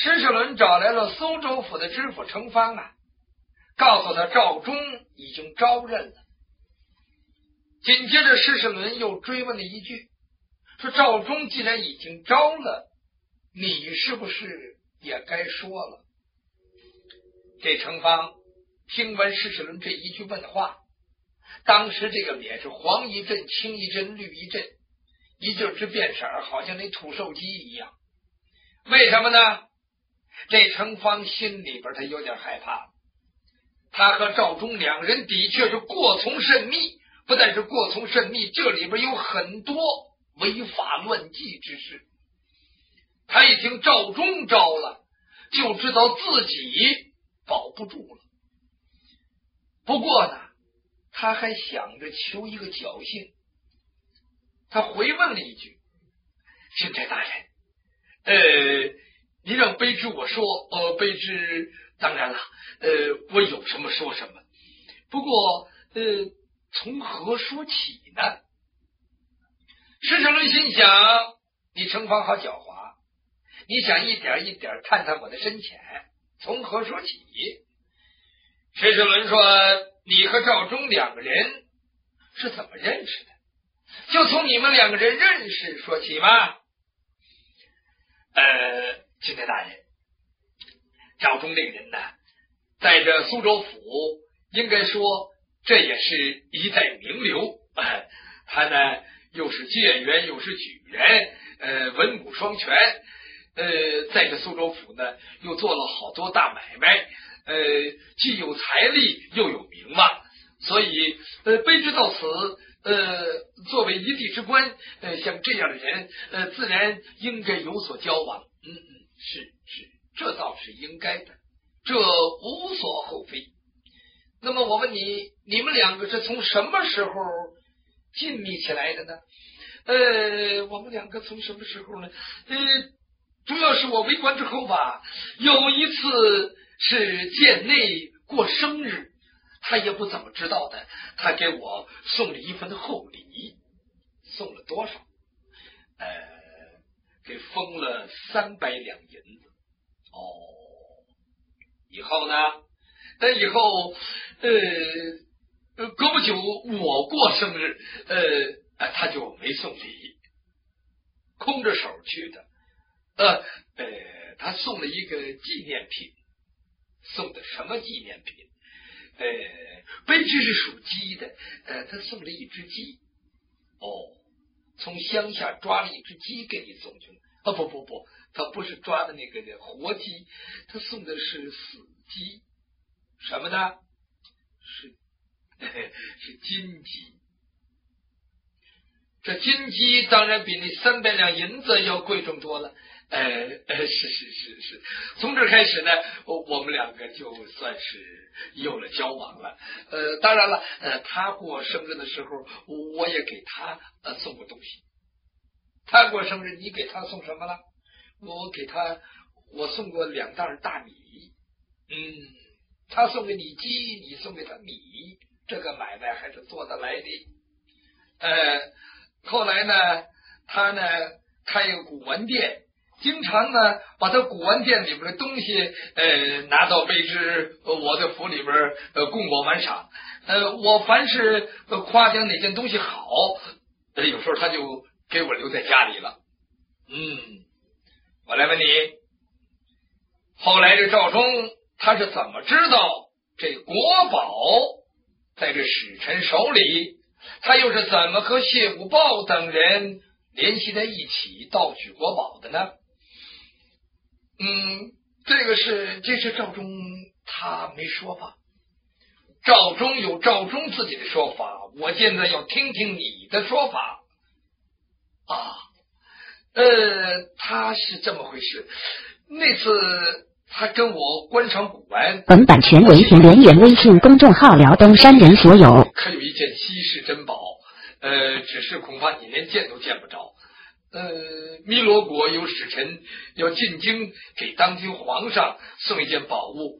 施世伦找来了苏州府的知府程方啊，告诉他赵忠已经招认了。紧接着施世伦又追问了一句，说赵忠既然已经招了，你是不是也该说了？这程方听闻施世伦这一句问话，当时这个脸是黄一阵青一阵绿一阵，一阵之变色，好像那土兽鸡一样。为什么呢？这程方心里边他有点害怕，他和赵忠两人的确是过从甚密，不但是过从甚密，这里边有很多违法乱纪之事。他一听赵忠招了，就知道自己保不住了。不过呢，他还想着求一个侥幸，他回问了一句：钦差大人，您让卑职我说，卑职当然了，我有什么说什么。不过，从何说起呢？施世伦心想，你程方好狡猾，你想一点一点探探我的深浅，从何说起？施世伦说，你和赵忠两个人是怎么认识的？就从你们两个人认识说起嘛。钦差大人，赵忠这个人呢，在这苏州府应该说这也是一代名流，他呢又是解元又是举人，文武双全，在这苏州府呢又做了好多大买卖，既有财力又有名望，所以卑职到此作为一地之官，像这样的人自然应该有所交往。是，这倒是应该的，这无所厚非。那么我问你，你们两个是从什么时候亲密起来的呢？我们两个从什么时候呢？主要是我为官之后吧，有一次是贱内过生日，他也不怎么知道的，他给我送了一份厚礼。送了多少？给封了300两银子。以后呢？但以后隔不久我过生日，他就没送礼，空着手去的。他送了一个纪念品。送的什么纪念品？卑职是属鸡的，他送了一只鸡。从乡下抓了一只鸡给你送去了。不，他不是抓的那个活鸡，他送的是死鸡。什么呢？是金鸡。这金鸡当然比那300两银子要贵重多了。是。从这开始呢，我们两个就算是有了交往了。当然了，他过生日的时候，我也给他送过东西。他过生日，你给他送什么了？我送过2袋大米。他送给你鸡，你送给他米，这个买卖还是做得来的。后来呢，他呢开一个古玩店，经常呢把他古玩店里边的东西拿到卑职我的府里边供我玩赏。我凡是夸奖哪件东西好，有时候他就给我留在家里了。我来问你，后来这赵忠他是怎么知道这国宝在这使臣手里？他又是怎么和谢武豹等人联系在一起盗取国宝的呢？这是赵忠他没说吧？赵忠有赵忠自己的说法，我现在要听听你的说法。他是这么回事。那次他跟我观赏古玩， 本版权为田连元微信公众号辽东山人所有。 可有一件稀世珍宝，只是恐怕你连见都见不着。汨罗国有使臣要进京给当今皇上送一件宝物，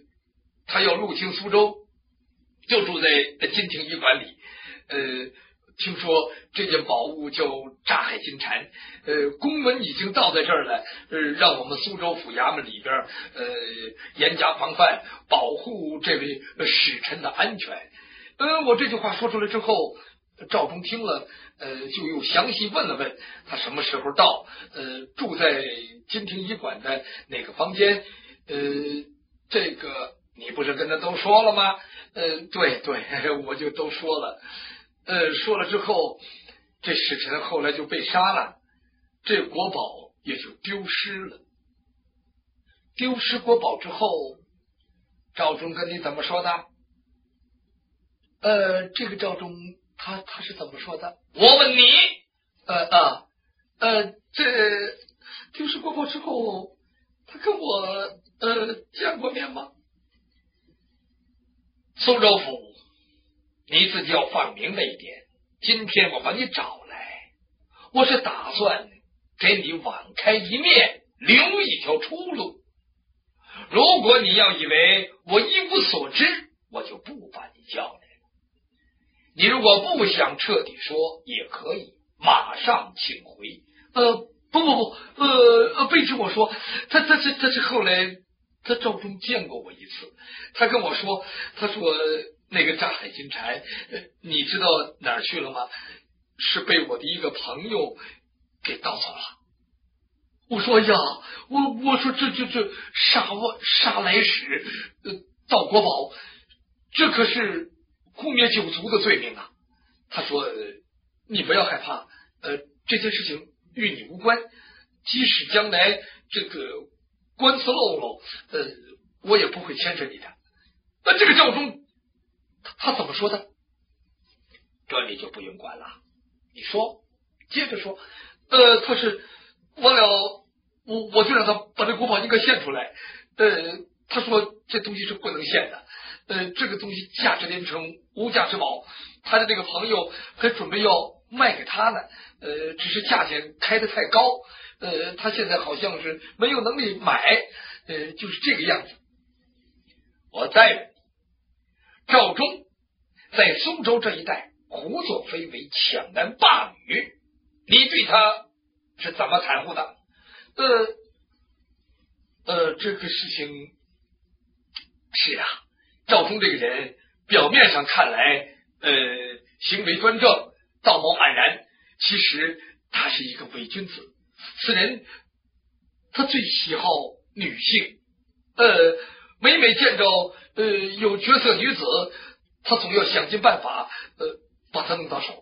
他要入京苏州，就住在金庭驿馆里。 听说这件宝物叫炸海金蝉，公文已经到在这儿了，让我们苏州府衙门里边严加防范，保护这位使臣的安全。我这句话说出来之后，赵忠听了，就又详细问了问他什么时候到，住在金庭医馆的哪个房间。这个你不是跟他都说了吗？对，我就都说了。说了之后，这使臣后来就被杀了，这国宝也就丢失了。丢失国宝之后，赵忠跟你怎么说的？这个赵忠他是怎么说的？我问你，这丢失国宝之后，他跟我见过面吗？苏州府，你自己要放明白一点。今天我把你找来，我是打算给你网开一面，留一条出路。如果你要以为我一无所知，我就不把你叫来了。你如果不想彻底说，也可以马上请回。卑职我说，他是后来他赵忠见过我一次，他跟我说，他说那个炸海金蝉，你知道哪儿去了吗？是被我的一个朋友给盗走了。我说呀，我说这杀来使，盗国宝，这可是污蔑九族的罪名啊。他说你不要害怕，这件事情与你无关，即使将来这个官司漏了，我也不会牵扯你的。这个赵忠他怎么说的？这你就不用管了。你说，接着说。他是完了，我就让他把这国宝应该献出来。他说这东西是不能献的。这个东西价值连城，无价之宝。他的这个朋友还准备要卖给他呢。只是价钱开得太高。他现在好像是没有能力买。就是这个样子。我再问你，赵忠在苏州这一带胡作非为，抢男霸女，你对他是怎么袒护的？这个事情是啊，赵忠这个人表面上看来行为端正，道貌岸然，其实他是一个伪君子。此人他最喜好女性，每见着有绝色女子，他总要想尽办法把她弄到手。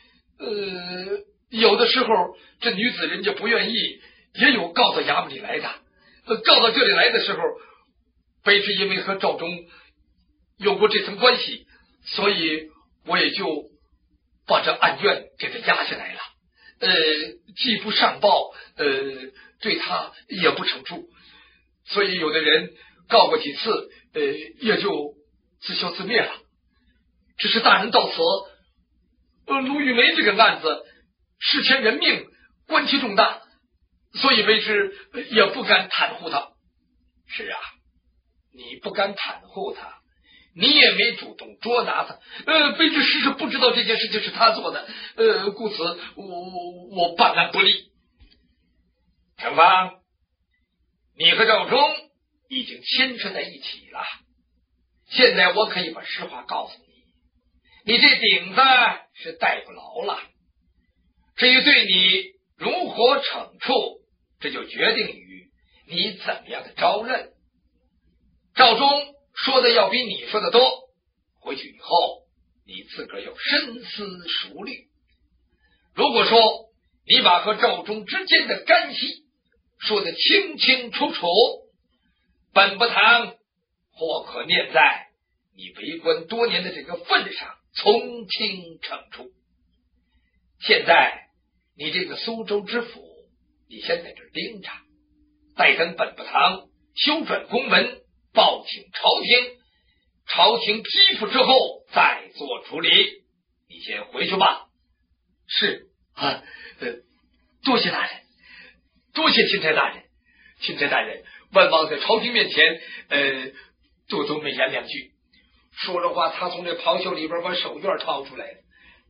有的时候这女子人家不愿意，也有告到衙门里来的。告到这里来的时候，卑职因为和赵忠有过这层关系，所以我也就把这案卷给他压下来了。既不上报，对他也不惩处，所以有的人告过几次，也就自消自灭了。只是大人到此，卢玉梅这个案子事牵人命，关系重大，所以卑职也不敢袒护他。是啊，你不敢袒护他，你也没主动捉拿他。卑职实是不知道这件事情是他做的，故此我办案不力。程芳，你和赵忠已经牵扯在一起了，现在我可以把实话告诉你，你这顶子是戴不牢了。至于对你如何惩处，这就决定于你怎么样的招认。赵忠说的要比你说的多，回去以后你自个儿要深思熟虑。如果说你把和赵忠之间的干系说得清清楚楚，本不堂或可念在你为官多年的这个份上，从轻惩处。现在你这个苏州知府，你先在这儿盯着，待等本不堂修转公文，报请朝廷，朝廷批复之后再做处理。你先回去吧。是啊，多谢大人，多谢钦差大人。钦差大人，万望在朝廷面前多美言两句。说着话，他从这袍袖里边把手绢掏出来了，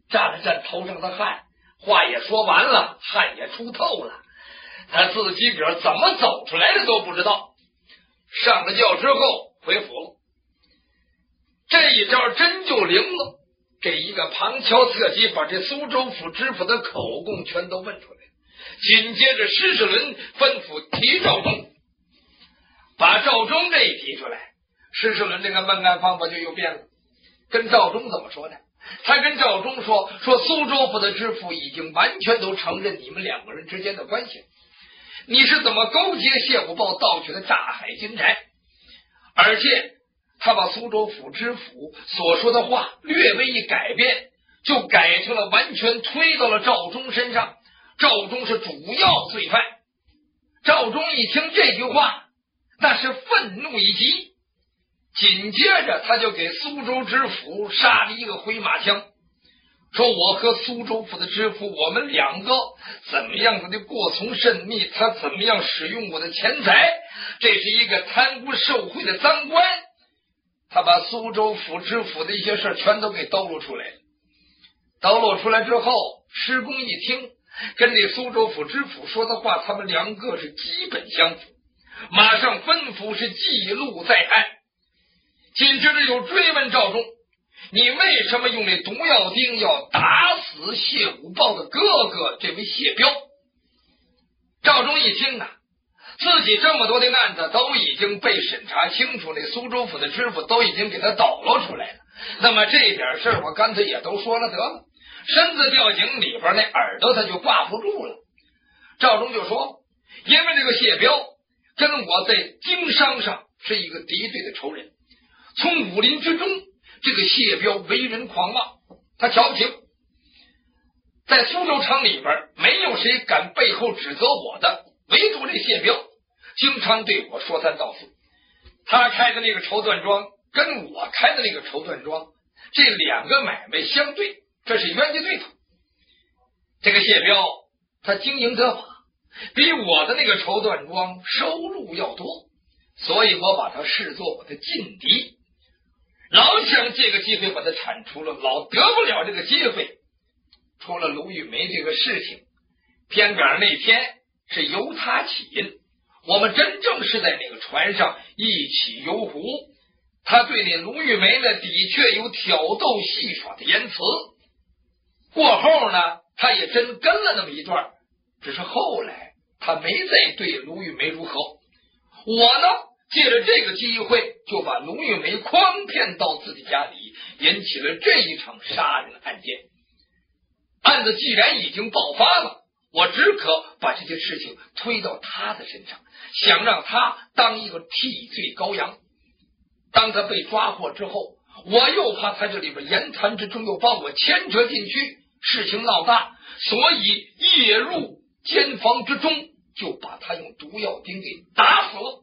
沾了沾头上的汗，话也说完了，汗也出透了，他自己个怎么走出来的都不知道。上了轿之后回府了，这一招真就灵了。这一个旁敲侧击，把这苏州府知府的口供全都问出来了。紧接着施世伦吩咐提赵忠，把赵忠这一提出来，施世伦这个问案方法就又变了。跟赵忠怎么说呢？他跟赵忠说苏州府的知府已经完全都承认你们两个人之间的关系，你是怎么勾结谢武豹盗取的炸海金钗？而且他把苏州府知府所说的话略微一改变，就改成了完全推到了赵忠身上，赵忠是主要罪犯。赵忠一听这句话，那是愤怒一极，紧接着他就给苏州知府杀了一个回马枪，说我和苏州府的知府，我们两个怎么样子的过从甚密，他怎么样使用我的钱财，这是一个贪污受贿的赃官。他把苏州府知府的一些事全都给兜露出来了。兜露出来之后，施公一听，跟这苏州府知府说的话，他们两个是基本相符，马上吩咐是记录在案。紧接着又追问赵忠，你为什么用这毒药钉要打死谢武豹的哥哥这位谢彪？赵忠一听啊，自己这么多的案子都已经被审查清楚，那苏州府的知府都已经给他抖落出来了，那么这点事我干脆也都说了得了，身子掉井里边，那耳朵他就挂不住了。赵忠就说，因为这个谢彪跟我在经商上是一个敌对的仇人，从武林之中，这个谢彪为人狂妄，他瞧不起，在苏州城里边没有谁敢背后指责我的，唯独这谢彪经常对我说三道四。他开的那个绸缎庄跟我开的那个绸缎庄，这两个买卖相对，这是冤家对头。这个谢彪他经营得法，比我的那个绸缎庄收入要多，所以我把他视作我的劲敌，老想借个机会把他铲除了，老得不了这个机会。出了卢玉梅这个事情，偏赶那天是由他起因，我们真正是在那个船上一起游湖，他对那卢玉梅呢的确有挑逗戏耍的言辞，过后呢他也真跟了那么一段，只是后来他没再对卢玉梅如何。我呢借着这个机会就把卢玉梅诓骗到自己家里，引起了这一场杀人案件。案子既然已经爆发了，我只可把这件事情推到他的身上，想让他当一个替罪羔羊。当他被抓获之后，我又怕他这里边言谈之中又把我牵扯进去，事情闹大，所以夜入监房之中，就把他用毒药钉给打死了。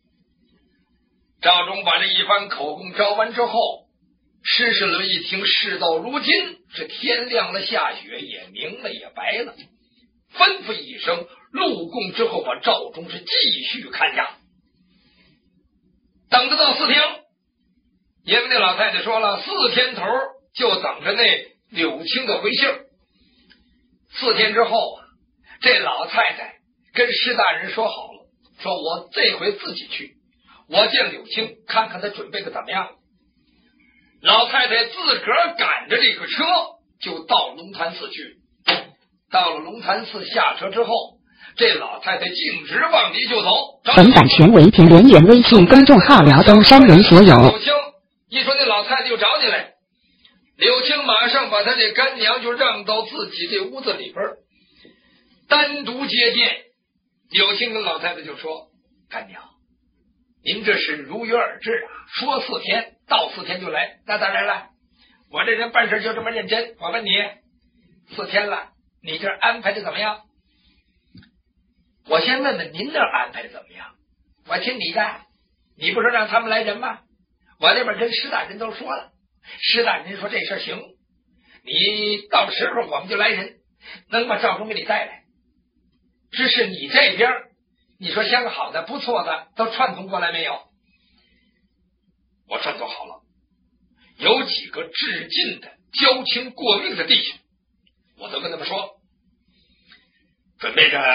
赵忠把这一番口供招完之后，施世伦一听事到如今，是天亮了下雪，也明了也白了，吩咐一声录供之后，把赵忠是继续看押。等着到4天，因为那老太太说了4天头就等着那柳青的回信。4天之后啊，这老太太跟施大人说好了，说我这回自己去，我见柳青看看他准备的怎么样。老太太自个儿赶着这个车就到龙潭寺去。到了龙潭寺下车之后，这老太太径直往里就走。 本版权为田连元微信公众号辽东山人所有。 柳青一说那老太太就找你来，柳青马上把他这干娘就让到自己这屋子里边单独接见。柳青跟老太太就说，干娘您这是如约而至啊，说4天到4天就来，那当然了，我这人办事就这么认真。我问你，4天了，你这安排的怎么样？我先问问您那安排的怎么样？我听你的，你不是让他们来人吗？我这边跟施大人都说了，施大人说这事行，你到时候我们就来人，能把赵忠给你带来。只是你这边你说相好的不错的都串通过来没有？我串通好了，有几个致敬的交情过命的弟兄，我都跟他们说，准备着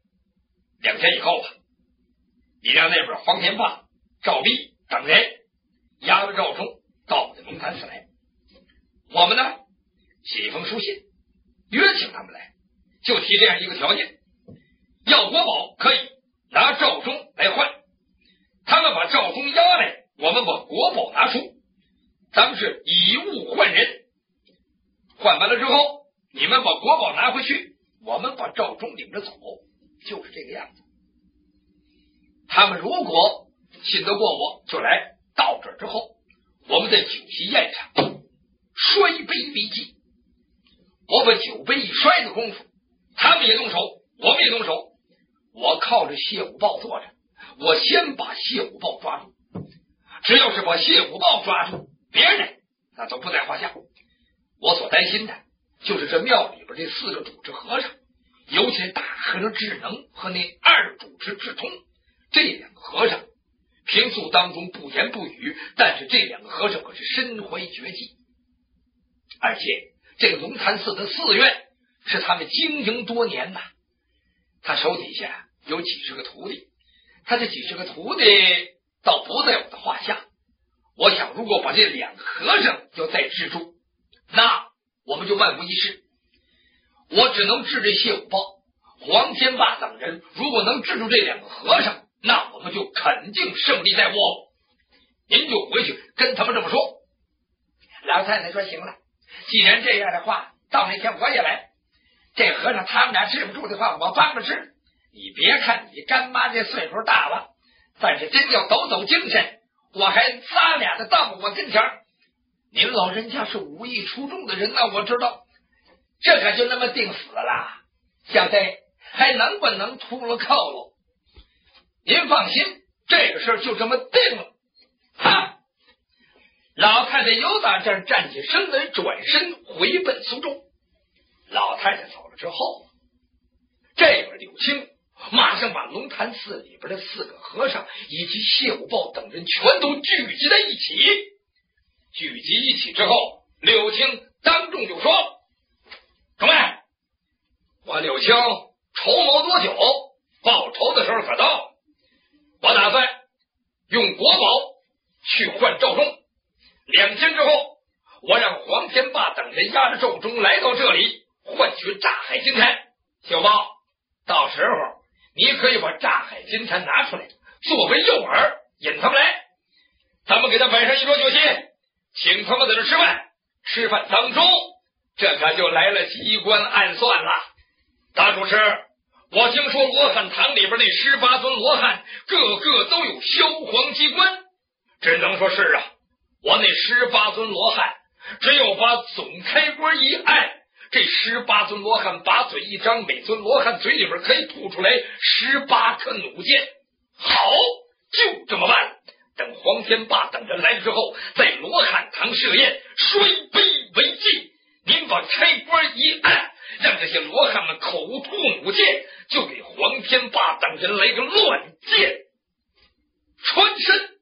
2天以后吧，你让那边黄天霸、赵弼等人押着赵忠到我的龙潭寺来，我们呢写一封书信约请他们来，就提这样一个条件，要国宝可以拿赵忠来换，他们把赵忠押来，我们把国宝拿出，咱们是以物换人，换完了之后你们把国宝拿回去，我们把赵忠领着走，就是这个样子。他们如果信得过我就来，到这之后我们在酒席宴上摔杯为祭，我把酒杯一摔的功夫，他们也动手，我们也动手，我靠着谢武豹坐着，我先把谢武豹抓住，只要是把谢武豹抓住，别人那都不在话下。我所担心的就是这庙里边这4个主持和尚，尤其是大和尚智能和那2主持智通，这2个和尚平素当中不言不语，但是这2个和尚可是身怀绝技，而且这个龙潭寺的寺院是他们经营多年呐，他手底下有几十个徒弟，他这几十个徒弟倒不在我的话下。我想如果把这2个和尚要再治住，那我们就万无一失。我只能治这谢武豹、黄天霸等人，如果能治住这2个和尚，那我们就肯定胜利在握。您就回去跟他们这么说。老太太说行了，既然这样的话，到那天我也来，这和尚他们俩治不住的话，我帮着治。你别看你干妈这岁数大了，但是真要抖抖精神，我还仨俩的到我跟前。您老人家是武艺出众的人呐，我知道，这可就那么定死了啦。小子还能不能秃了扣了？您放心，这个事儿就这么定了。啊！老太太由打这儿站起身来，转身回奔苏州。老太太走了之后，这边柳青马上把龙潭寺里边的4个和尚以及谢武豹等人全都聚集在一起。聚集一起之后，柳青当众就说：众位，我柳青筹谋多久，报仇的时候可到了。我打算用国宝去换赵忠，2天之后我让黄天霸等人押着赵忠来到这里，换取炸海金蝉。小豹，到时候你可以把炸海金蝉拿出来作为诱饵，引他们来，咱们给他摆上一桌酒席，请他们在这吃饭。吃饭当中，这可就来了机关暗算了。大主持，我听说罗汉堂里边那18尊罗汉个个都有萧黄机关，只能说是啊，我那18尊罗汉只有把总开关一按，这18尊罗汉把嘴一张，每尊罗汉嘴里边可以吐出来18颗弩箭。好，就这么办。等黄天霸等人来了之后，在罗汉堂设宴，摔杯为祭。您把开关一按，让这些罗汉们口吐弩箭，就给黄天霸等人来个乱箭穿身。